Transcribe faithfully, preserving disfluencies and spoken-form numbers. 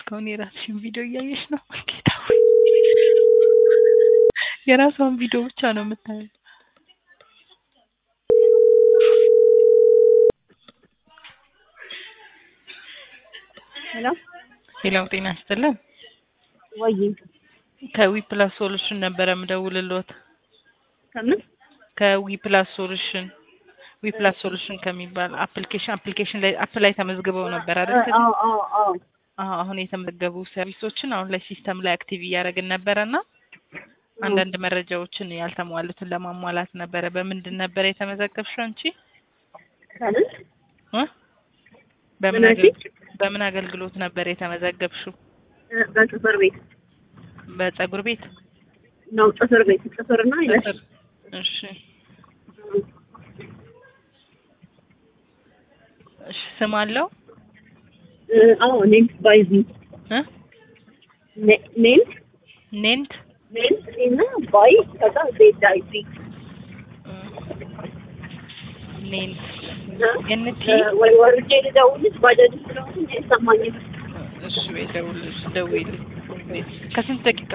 እስካሁን የራስሽን ቪዲዮ እያየሽ ነው ጌታ የራሷን ቪዲዮ ብቻ ነው የምታየው ሄሎ ሄሎ ጤና ይስጥልን ወይ ከዊ ፕላስ ሶሉሽን ነበር የምደውልልዎት ከምን ከዊ ፕላስ ሶሉሽን ዊ ፕላስ ሶሉሽን ከሚባል አፕሊኬሽን አፕሊኬሽን ላይ አፕ ላይ ተመዝግበው ነበር አይደል? አዎ አዎ አዎ አዎ አሁን የተመዘገቡ ሰርቪሶችን አሁን ላይ ሲስተም ላይ አክቲቭ እያደረግን ነበርና አንዳንድ መረጃዎችን ያልተሟሉትን ለማሟላት ነበር በመንድን ነበር የተመዘገብሽው አንቺ? ከምን እ በምን በምን አገልግሎት ነበር የተመዘገብሽው? በጽፈር ቤት በጸጉር ቤት ነው ጽፈር ቤት ጽፈርና ይላል እሺ እሺ ስም አለው አዎ ኔንት ባይዚ እ ኔንት ኔንት ኔንት እና ባይ ከዛ ዜድ አይዚ ኔንት እንቲ ወይ ወርጄ ልደውልሽ ባጃጅ ስለሆነ ይሰማኛል እሺ ወይ ደውልሽ ደውይልኝ ከስንት ደቂቃ